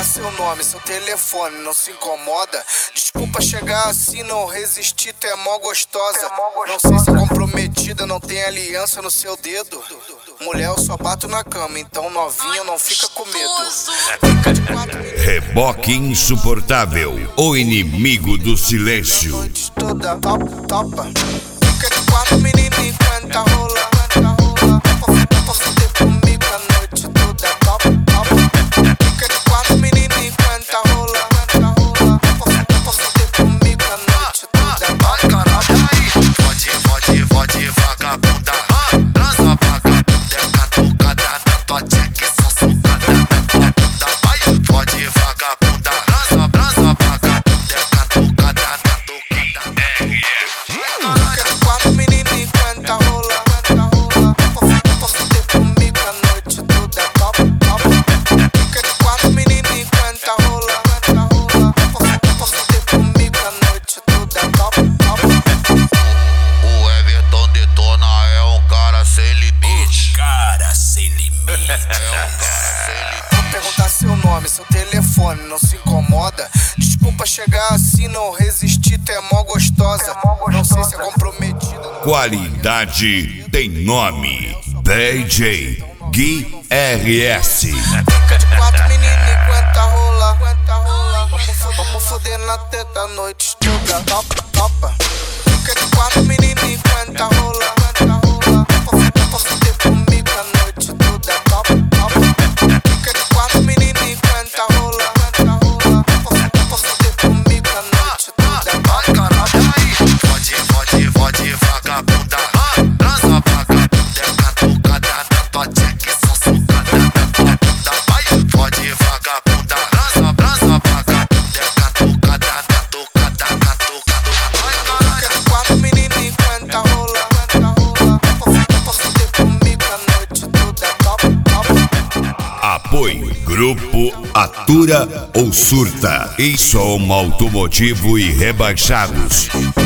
perguntar seu nome, seu telefone, não se incomoda? Desculpa chegar assim, não resistir, tu é mó gostosa. Não sei se é comprometida, não tem aliança no seu dedo. Mulher, eu só bato na cama, então novinha não fica com medo. Fica de quatro. Reboque insuportável, o inimigo do silêncio. Noite toda topa. Fica de quatro, menina, enquanto rola. Pra fuder comigo a noite toda topa. Fica de quatro, menina, enquanto rola. Pra fuder comigo a noite toda topa. Pode vagabunda, transa vagabunda, é catucada na tua tcheca, só socada na tua bunda. Vai, pode vagabunda, transa vagabunda, é catucada na tocada. Fica de quatro, menina, enquanto rola. Pra fuder comigo a noite toda topa. Fica de quatro, menina, enquanto rola. Pra fuder comigo a noite toda topa. O Everton Detona é um cara sem limite. Cara sem limite. É um cara sem limite. Vou perguntar seu nome, seu telefone, não se incomoda? Desculpa chegar assim, não resistir, tu é mó gostosa. Não sei se é comprometida. Qualidade tem nome. DJ Gui RS. Fica de quatro, menina, enquanto rola. Vamos foder na teta a noite toda topa. Fica de quatro, menina, enquanto rola. Pra fuder comigo a noite toda topa. Fica de quatro, menina, enquanto rola. Pra fuder comigo a noite toda topa. Pode vagabunda, transa vagabunda, é catucada na tua tcheca, só socada na tua bunda. Vai, pode vagabunda, transa vagabunda, é catucada na tocada. Fica de quatro, menina, enquanto rola. Pra fuder comigo a noite toda topa. Apoio Grupo Atura ou Surta e som automotivo e rebaixados.